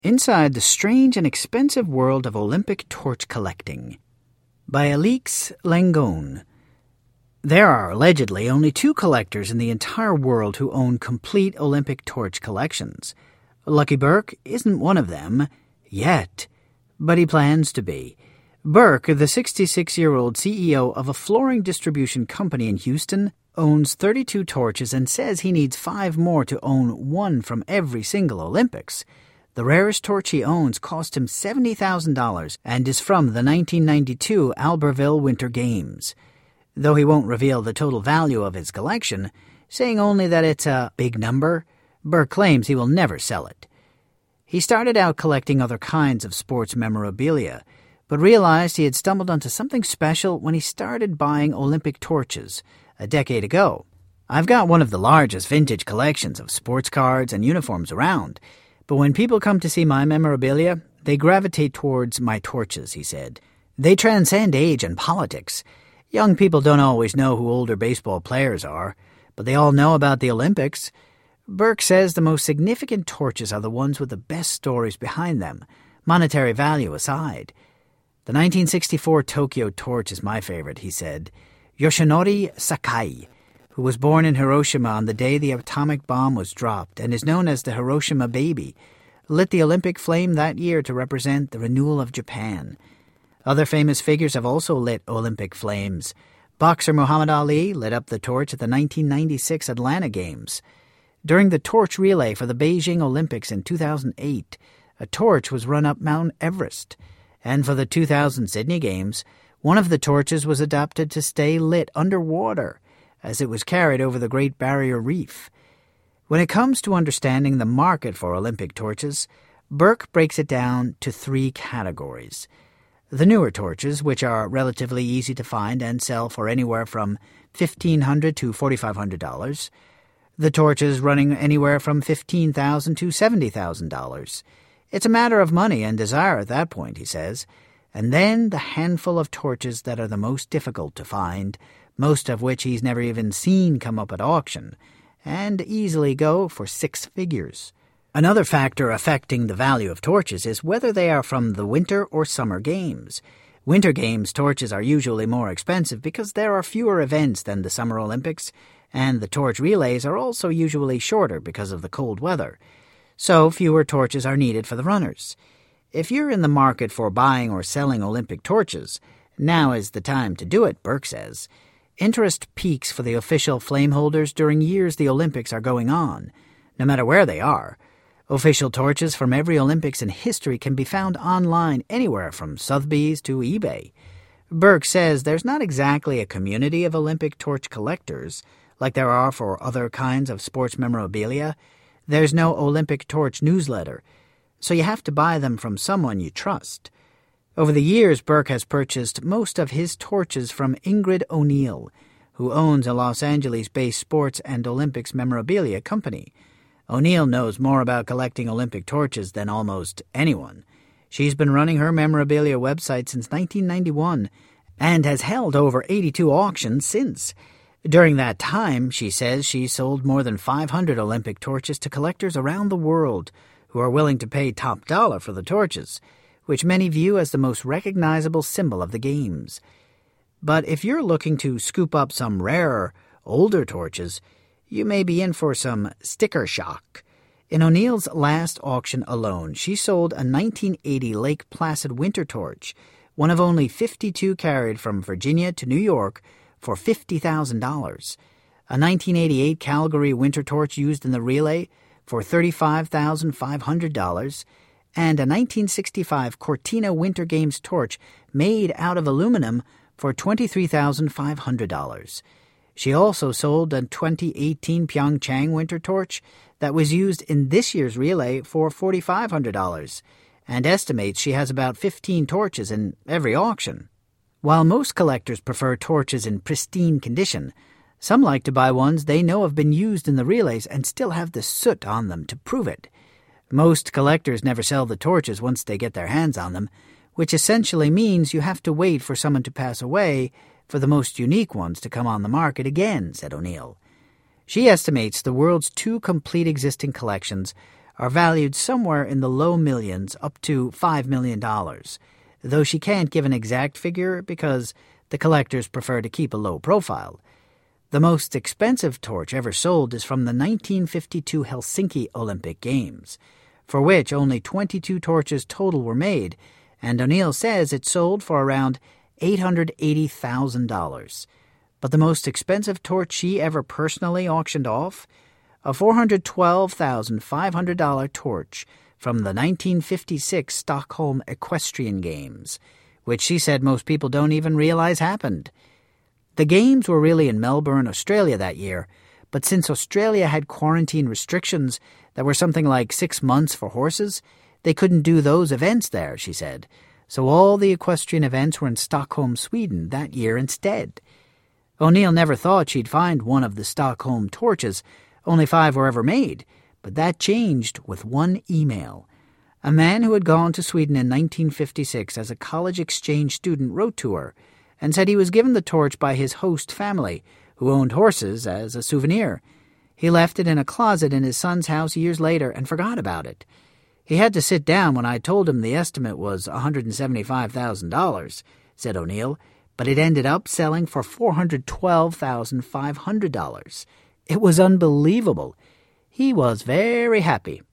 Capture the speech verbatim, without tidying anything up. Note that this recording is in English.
Inside the Strange and Expensive World of Olympic Torch Collecting by Alix Langone. There are allegedly only two collectors in the entire world who own complete Olympic torch collections. Lucky Burke isn't one of them, yet, but he plans to be. Burke, the sixty-six-year-old C E O of a flooring distribution company in Houston, owns thirty-two torches and says he needs five more to own one from every single Olympics. The rarest torch he owns cost him seventy thousand dollars and is from the nineteen ninety-two Albertville Winter Games. Though he won't reveal the total value of his collection, saying only that it's a big number, Burke claims he will never sell it. He started out collecting other kinds of sports memorabilia, but realized he had stumbled onto something special when he started buying Olympic torches a decade ago. "I've got one of the largest vintage collections of sports cards and uniforms around, but when people come to see my memorabilia, they gravitate towards my torches," he said. "They transcend age and politics. Young people don't always know who older baseball players are, but they all know about the Olympics." Burke says the most significant torches are the ones with the best stories behind them, monetary value aside. "The nineteen sixty-four Tokyo torch is my favorite," he said. Yoshinori Sakai, who was born in Hiroshima on the day the atomic bomb was dropped and is known as the Hiroshima Baby, lit the Olympic flame that year to represent the renewal of Japan. Other famous figures have also lit Olympic flames. Boxer Muhammad Ali lit up the torch at the nineteen ninety-six Atlanta Games. During the torch relay for the Beijing Olympics in two thousand eight, a torch was run up Mount Everest. And for the two thousand Sydney Games, one of the torches was adapted to stay lit underwater as it was carried over the Great Barrier Reef. When it comes to understanding the market for Olympic torches, Burke breaks it down to three categories. The newer torches, which are relatively easy to find and sell for anywhere from fifteen hundred dollars to forty-five hundred dollars. The torches running anywhere from fifteen thousand dollars to seventy thousand dollars. It's a matter of money and desire at that point, he says. And then the handful of torches that are the most difficult to find, most of which he's never even seen come up at auction, and easily go for six figures. Another factor affecting the value of torches is whether they are from the Winter or Summer Games. Winter Games torches are usually more expensive because there are fewer events than the Summer Olympics, and the torch relays are also usually shorter because of the cold weather. So fewer torches are needed for the runners. If you're in the market for buying or selling Olympic torches, now is the time to do it, Burke says. Interest peaks for the official flame holders during years the Olympics are going on, no matter where they are. Official torches from every Olympics in history can be found online anywhere from Sotheby's to eBay. Burke says there's not exactly a community of Olympic torch collectors like there are for other kinds of sports memorabilia. There's no Olympic torch newsletter, so you have to buy them from someone you trust. Over the years, Burke has purchased most of his torches from Ingrid O'Neill, who owns a Los Angeles-based sports and Olympics memorabilia company. O'Neill knows more about collecting Olympic torches than almost anyone. She's been running her memorabilia website since nineteen ninety-one and has held over eighty-two auctions since. During that time, she says she sold more than five hundred Olympic torches to collectors around the world who are willing to pay top dollar for the torches, which many view as the most recognizable symbol of the Games. But if you're looking to scoop up some rarer, older torches, you may be in for some sticker shock. In O'Neill's last auction alone, she sold a nineteen eighty Lake Placid winter torch, one of only fifty-two carried from Virginia to New York, for fifty thousand dollars. A nineteen eighty-eight Calgary winter torch used in the relay for thirty-five thousand five hundred dollars, and a nineteen sixty-five Cortina Winter Games torch made out of aluminum for twenty-three thousand five hundred dollars. She also sold a twenty eighteen Pyeongchang winter torch that was used in this year's relay for four thousand five hundred dollars, and estimates she has about fifteen torches in every auction. While most collectors prefer torches in pristine condition, some like to buy ones they know have been used in the relays and still have the soot on them to prove it. Most collectors never sell the torches once they get their hands on them, which essentially means you have to wait for someone to pass away for the most unique ones to come on the market again, said O'Neill. She estimates the world's two complete existing collections are valued somewhere in the low millions up to five million dollars, though she can't give an exact figure because the collectors prefer to keep a low profile. The most expensive torch ever sold is from the nineteen fifty-two Helsinki Olympic Games, for which only twenty-two torches total were made, and O'Neill says it sold for around eight hundred eighty thousand dollars. But the most expensive torch she ever personally auctioned off? A four hundred twelve thousand five hundred dollars torch from the nineteen fifty-six Stockholm Equestrian Games, which she said most people don't even realize happened. The games were really in Melbourne, Australia that year, but since Australia had quarantine restrictions that were something like six months for horses, they couldn't do those events there, she said. So all the equestrian events were in Stockholm, Sweden that year instead. O'Neill never thought she'd find one of the Stockholm torches. Only five were ever made, but that changed with one email. A man who had gone to Sweden in nineteen fifty-six as a college exchange student wrote to her and said he was given the torch by his host family, who owned horses, as a souvenir. He left it in a closet in his son's house years later and forgot about it. He had to sit down when I told him the estimate was one hundred seventy-five thousand dollars, said O'Neill, but it ended up selling for four hundred twelve thousand five hundred dollars. It was unbelievable. He was very happy.